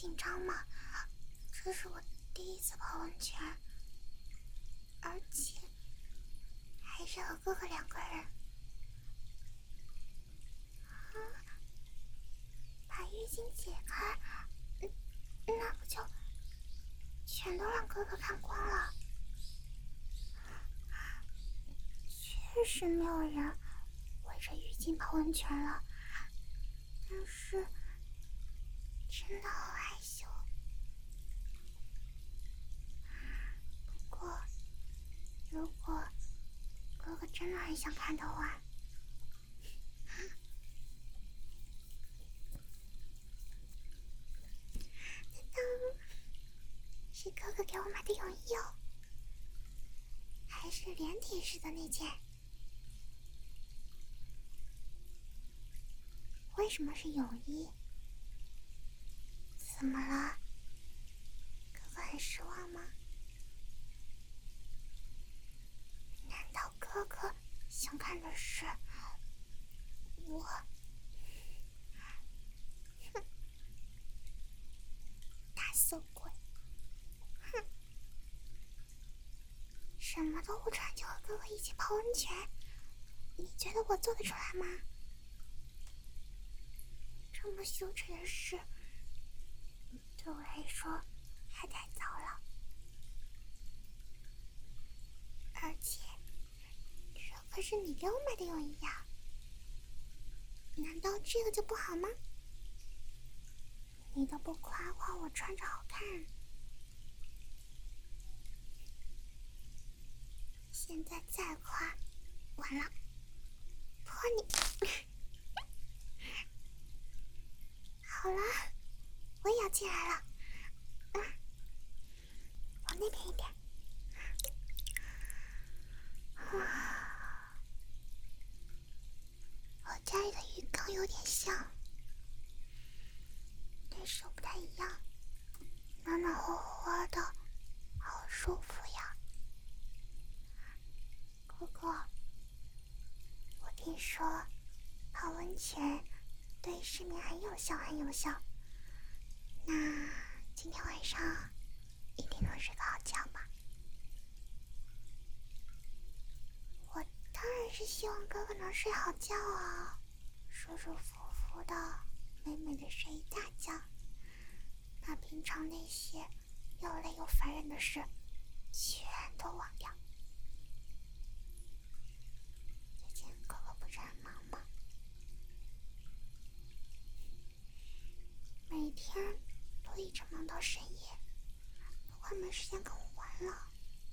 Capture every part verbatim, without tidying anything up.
紧张吗？这是我第一次泡温泉，而且还是和哥哥两个人。啊，把浴巾解开，嗯，那不就全都让哥哥看光了？确实没有人围着浴巾泡温泉了，但是真的好害羞。不过，如果哥哥真的很想看的话，是哥哥给我买的泳衣哦，还是连体式的那件。为什么是泳衣？怎么了？哥哥很失望吗？难道哥哥想看的是我？哼，大色鬼！哼，什么都不穿就和哥哥一起泡温泉，你觉得我做得出来吗？这么羞耻的事，对我来说还太早了。而且，这可是你给我买的泳衣呀，难道这个就不好吗？你都不夸夸我穿着好看，现在再夸，完了，泼你！好了，我也要进来了，嗯，往那边一点。啊，我家里的浴缸有点像，但是又不太一样，暖暖和和的，好舒服呀。哥哥，我听说泡温泉对失眠很有效，很有效。那今天晚上一定能睡个好觉吧？我当然是希望哥哥能睡好觉啊，舒舒服服的，美美的睡一大觉。把平常那些又累又烦人的事全都忘掉。最近哥哥不是很忙吗？每天都一直忙到深夜，都快没时间跟我玩了。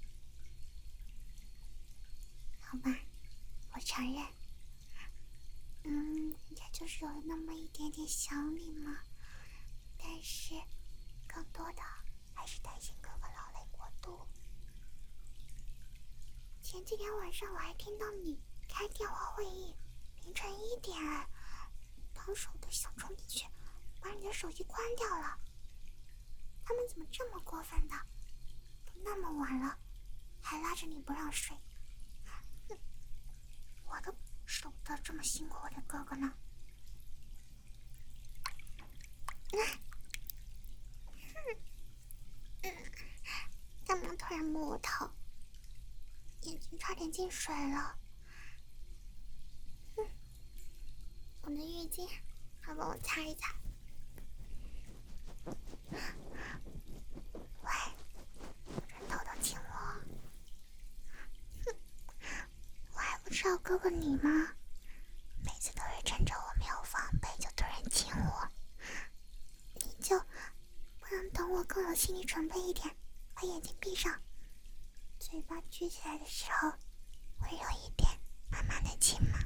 好吧，我承认，嗯，人家就是有那么一点点想你嘛，但是更多的还是担心哥哥劳累过度。前几天晚上我还听到你开电话会议，凌晨一点，当时我都想冲进去把你的手机关掉了。他们怎么这么过分的？都那么晚了，还拉着你不让睡。哼，我都舍不得这么辛苦我的哥哥呢。干嘛突然摸我头？眼睛差点进水了。嗯，我的浴巾，快帮我擦一擦。喂，人偷偷亲我。哼，我还不知道哥哥你吗？每次都是趁着我没有防备就突然亲我，你就不能等我更有心理准备一点，把眼睛闭上，嘴巴撅起来的时候温柔一点，慢慢的亲吗？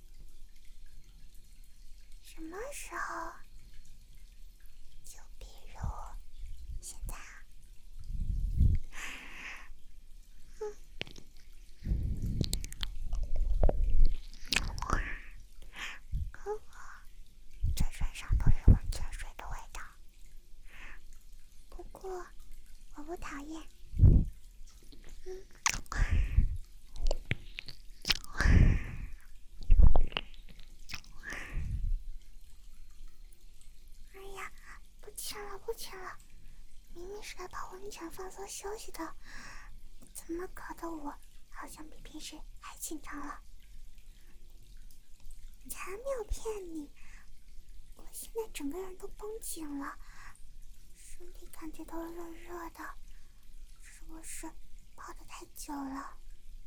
什么时候？就比如现在啊。嗯，哥哥，这身上都是温泉水的味道。不过我不讨厌。嗯，哎呀，不亲了不歉了，明明是来泡温泉放松休息的，怎么搞得我好像比平时还紧张了？才没有骗你，我现在整个人都绷紧了，身体感觉都热热的，是不是泡得太久了？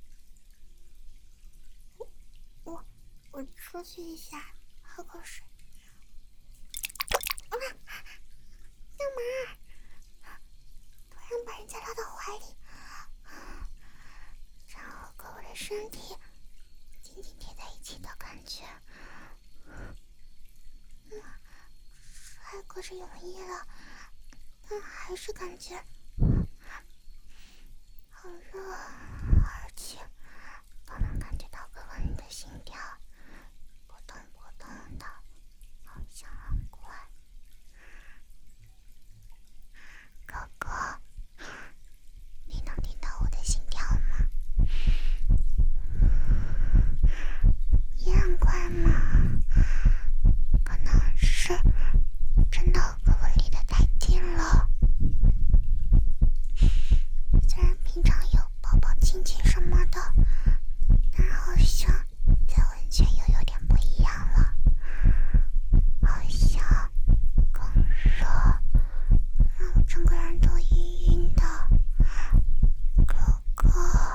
我我我出去一下，喝口水。啊！干嘛？突然把人家拉到怀里，然后和我的身体紧紧贴在一起的感觉。嗯，还隔着泳衣了，但还是感觉好热，而且都能感觉到哥哥你的心跳扑通扑通的，好像很快。哥哥，你能听到我的心跳吗？也很快吗？可能是真的哥哥离得太近了。虽然平常有抱抱亲亲什么的，但好像在温泉又有点不一样了，好像更热，让我整个人都晕晕的。哥哥，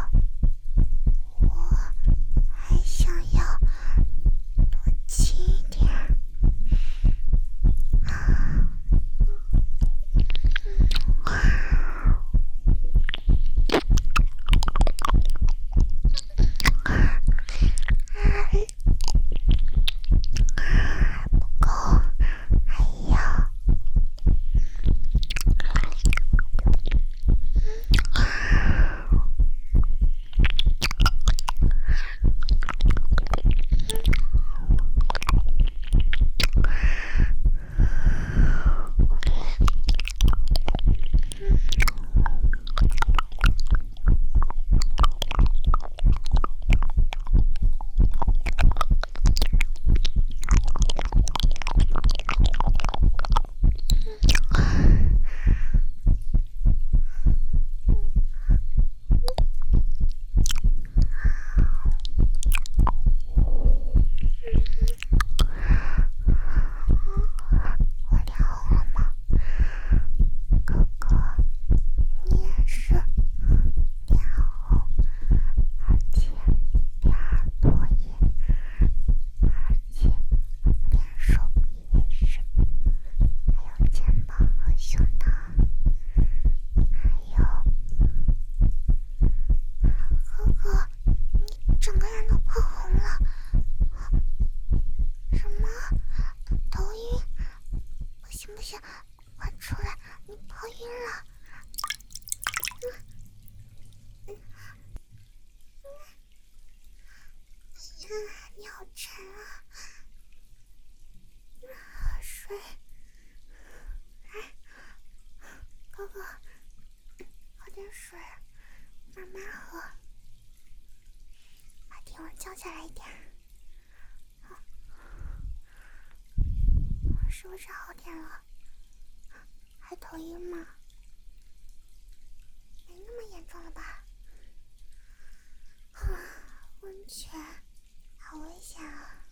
我还想要多亲一点。不够，还要。我脸红了吗？哥哥，你也是脸红，而且脸耳朵也，而且脸手也是，还有肩膀和胸膛，还有哥哥，你整个人都泡红了。什么？头晕？不行不行，快出来！你泡晕了。嗯嗯嗯，哎呀，你好沉啊！喝水。哎，哥哥，喝点水，慢慢喝，把体温降下来一点。是不是好点了？还头晕吗？没那么严重了吧？温泉好危险啊！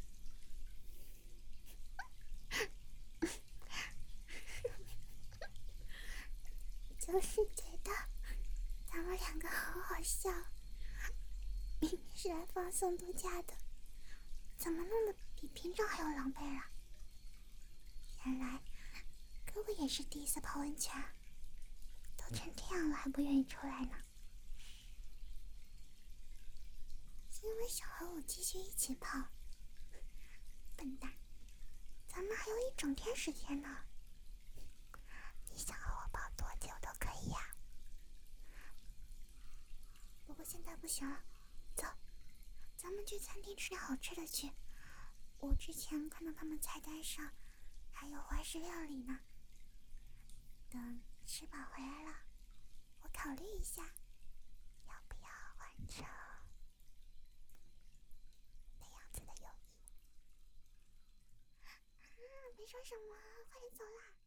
就是觉得咱们两个好好笑，明明是来放松度假的，怎么弄得比平常还要狼狈啊？原来哥哥也是第一次泡温泉，都成这样了还不愿意出来呢。因为想和我继续一起泡。笨蛋，咱们还有一整天时间呢，你想和我泡多久都可以呀。不过现在不行了，走，咱们去餐厅吃点好吃的去。我之前看到他们菜单上还有怀石料理呢。等吃饱回来了，我考虑一下，要不要换成那样子的泳衣。啊，别说什么，快点走啦！